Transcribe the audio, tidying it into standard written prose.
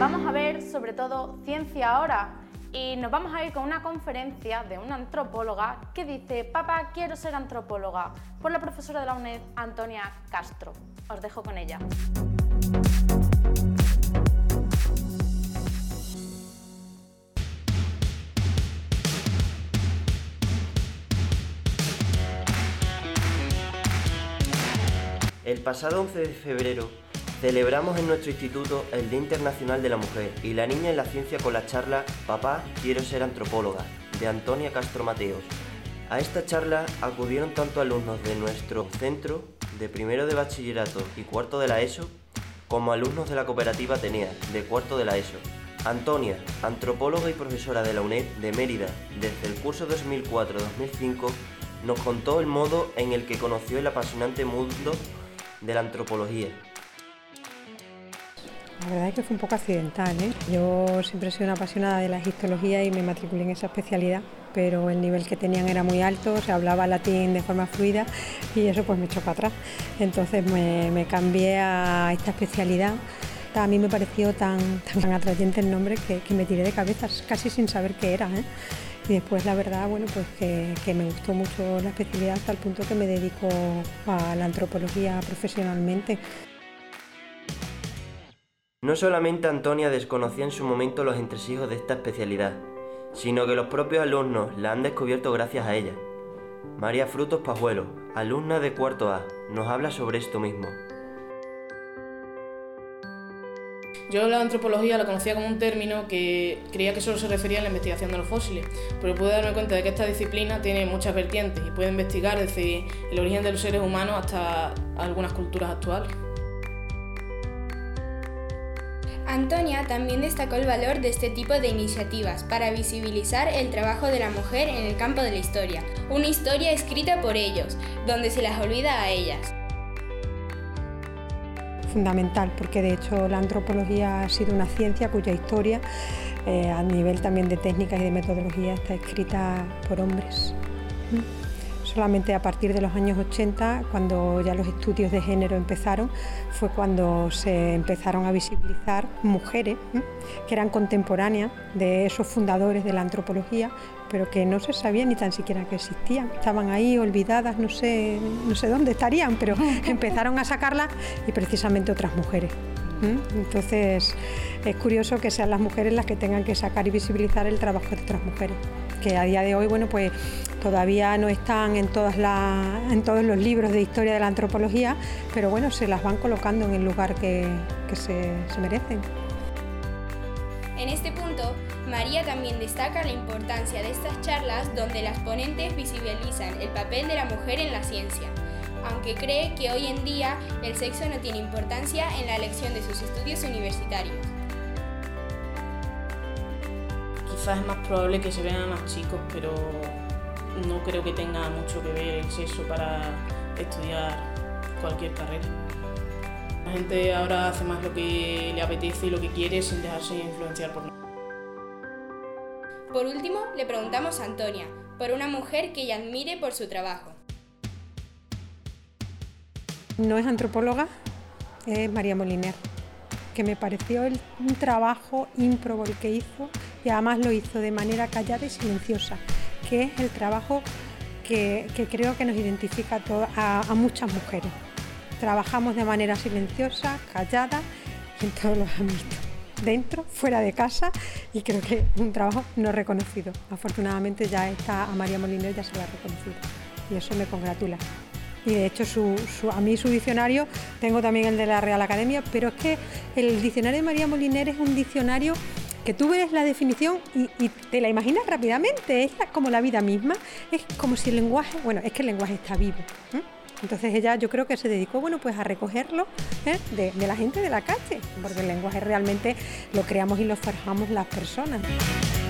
Vamos a ver sobre todo ciencia ahora y nos vamos a ir con una conferencia de una antropóloga que dice «Papá, quiero ser antropóloga», por la profesora de la UNED, Antonia Castro. Os dejo con ella. El pasado 11 de febrero celebramos en nuestro instituto el Día Internacional de la Mujer y la Niña en la Ciencia con la charla «Papá, quiero ser antropóloga», de Antonia Castro Mateos. A esta charla acudieron tanto alumnos de nuestro centro, de primero de bachillerato y cuarto de la ESO, como alumnos de la cooperativa Atenea, de cuarto de la ESO. Antonia, antropóloga y profesora de la UNED de Mérida desde el curso 2004-2005, nos contó el modo en el que conoció el apasionante mundo de la antropología. La verdad es que fue un poco accidental, ¿eh? Yo siempre he sido una apasionada de la egiptología y me matriculé en esa especialidad, pero el nivel que tenían era muy alto, se hablaba latín de forma fluida y eso pues me echó para atrás. Entonces me cambié a esta especialidad. A mí me pareció tan atrayente el nombre que me tiré de cabeza casi sin saber qué era, ¿eh? Y después la verdad, bueno, pues que me gustó mucho la especialidad hasta el punto que me dedico a la antropología profesionalmente. No solamente Antonia desconocía en su momento los entresijos de esta especialidad, sino que los propios alumnos la han descubierto gracias a ella. María Frutos Pajuelo, alumna de cuarto A, nos habla sobre esto mismo. Yo la antropología la conocía como un término que creía que solo se refería a la investigación de los fósiles, pero pude darme cuenta de que esta disciplina tiene muchas vertientes y puede investigar desde el origen de los seres humanos hasta algunas culturas actuales. Antonia también destacó el valor de este tipo de iniciativas para visibilizar el trabajo de la mujer en el campo de la historia, una historia escrita por ellos, donde se las olvida a ellas. Fundamental, porque de hecho la antropología ha sido una ciencia cuya historia, a nivel también de técnicas y de metodología, está escrita por hombres. Solamente a partir de los años 80, cuando ya los estudios de género empezaron, fue cuando se empezaron a visibilizar mujeres que eran contemporáneas de esos fundadores de la antropología, pero que no se sabía ni tan siquiera que existían. Estaban ahí olvidadas, no sé dónde estarían, pero empezaron a sacarlas y precisamente otras mujeres. Entonces es curioso que sean las mujeres las que tengan que sacar y visibilizar el trabajo de otras mujeres, que a día de hoy, bueno, pues todavía no están en todos los libros de historia de la antropología, pero bueno, se las van colocando en el lugar que se merecen. En este punto, María también destaca la importancia de estas charlas donde las ponentes visibilizan el papel de la mujer en la ciencia, aunque cree que hoy en día el sexo no tiene importancia en la elección de sus estudios universitarios. Quizás es más probable que se vean más chicos, pero no creo que tenga mucho que ver el sexo para estudiar cualquier carrera. La gente ahora hace más lo que le apetece y lo que quiere sin dejarse influenciar por nada. Por último, le preguntamos a Antonia, por una mujer que ella admire por su trabajo. No es antropóloga, es María Moliner, que me pareció un trabajo ímprobo el que hizo y además lo hizo de manera callada y silenciosa, que es el trabajo que creo que nos identifica a muchas mujeres. Trabajamos de manera silenciosa, callada y en todos los ámbitos, dentro, fuera de casa, y creo que es un trabajo no reconocido. Afortunadamente ya a María Moliner ya se lo ha reconocido y eso me congratula. Y de hecho a mí su diccionario, tengo también el de la Real Academia, pero es que el diccionario de María Moliner es un diccionario que tú ves la definición y te la imaginas rápidamente, es como la vida misma, es como si el lenguaje, bueno, es que el lenguaje está vivo. Entonces ella, yo creo que se dedicó, bueno, pues a recogerlo de la gente de la calle, porque el lenguaje realmente lo creamos y lo forjamos las personas.